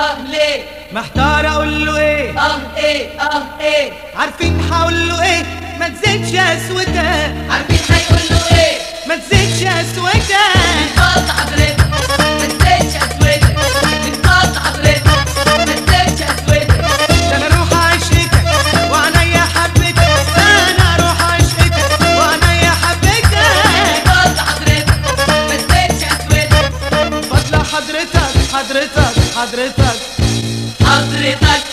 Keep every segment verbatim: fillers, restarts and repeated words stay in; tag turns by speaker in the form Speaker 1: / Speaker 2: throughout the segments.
Speaker 1: اه ليه
Speaker 2: محتار اقول له ايه
Speaker 1: اه ايه اه ايه
Speaker 2: عارفين هقول له ايه ما تزيدش قسوتك
Speaker 1: عارفين هيقول له ايه
Speaker 2: ما تزيدش قسوتك
Speaker 1: من حضرتك ما تزيدش قسوتك من حضرتك ما تزيدش قسوتك
Speaker 2: ده انا اروح عشقتك وعليا حبتك انا اروح عشقتك وعليا حبتك
Speaker 1: من حضرتك ما تزيدش قسوتك
Speaker 2: فضل حضرتك حضرتك حضرتك
Speaker 1: حضرتك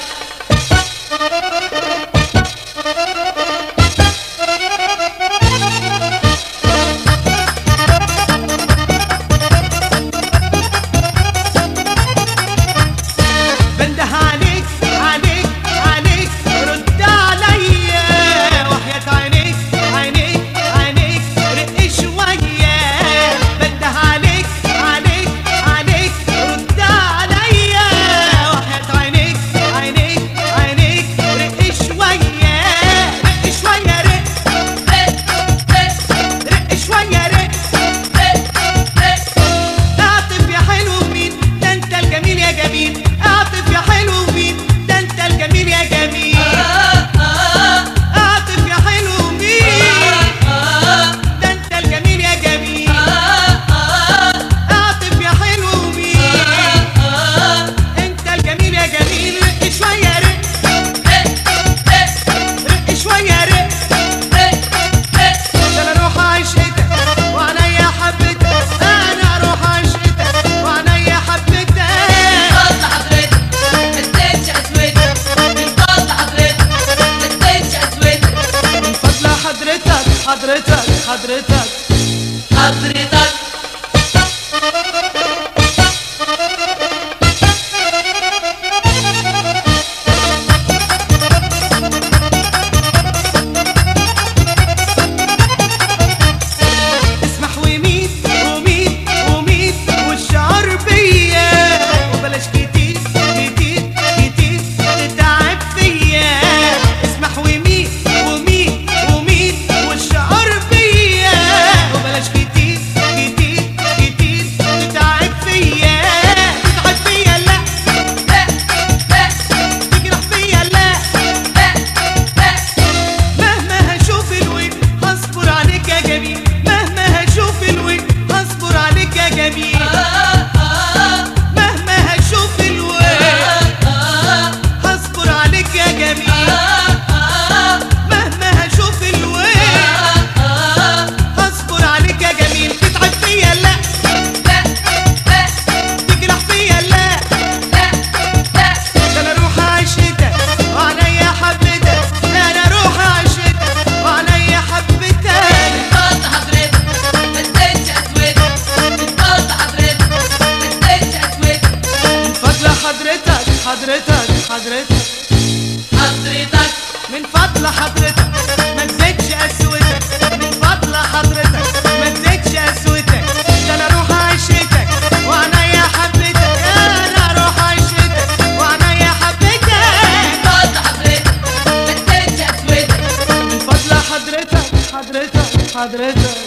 Speaker 2: بنده عليك عليك عليك رد عليا وحياة عينيك عينيك عينيك رق شوية بنده عليك عليك عليك رد عليا وحياة عينيك عينيك عينيك رق شوية رق شوية رق رق شوية رق اعطف يا حلو مين ده انت الجميل يا جميل اعطف يا حلو مين ده انت الجميل يا جميل اعطف يا حلو مين ده انت الجميل يا جميل اعطف يا حلو مين انت الجميل يا جميل رق شوية رق رق شوية رق ده انا اروح عشقتك وعليا حبتك انا اروح عشقتك وعليا حبتك
Speaker 1: فضل حضرتك ما تزيدش قسوتك من فضل حضرتك ما تزيدش قسوتك
Speaker 2: من فضل حضرتك حضرتك حضرتك
Speaker 1: حضرتك
Speaker 2: اسمح وميت وميت وميت والشعر بيا وبلاش كتير كتير كتير تتعب فيا اسمح وميت وميت وميت والشعر بيا وبلاش كتير كتير كتير تتعب فيا تتعب فيا لا تجرح فيا لا مهما هشوف الوجه هصبر عليك يا جميل مهما هشوف الوجه هصبر عليك يا جميل مهما هشوف الوجه هصبر عليك يا جميل مهما هشوف الوجه هصبر عليك يا جميل تتعب فيا لا تجرح فيا لا ده انا اروح عشقتك وعليا حبتك انا اروح عشقتك وعليا حبتك
Speaker 1: فضل حضرتك ما تزيدش قسوتك من فضل حضرتك ما تزيدش قسوتك
Speaker 2: من فضل حضرتك حضرتك حضرتك
Speaker 1: حضرتك
Speaker 2: من فضل حضرتك ما تزيدش قسوتك من فضل حضرتك ما تزيدش قسوتك ده انا اروح عشقتك وعليا حبتك انا اروح عشقتك وعليا حبتك
Speaker 1: فضل حضرتك ما تزيدش قسوتك
Speaker 2: من فضل حضرتك حضرتك حضرتك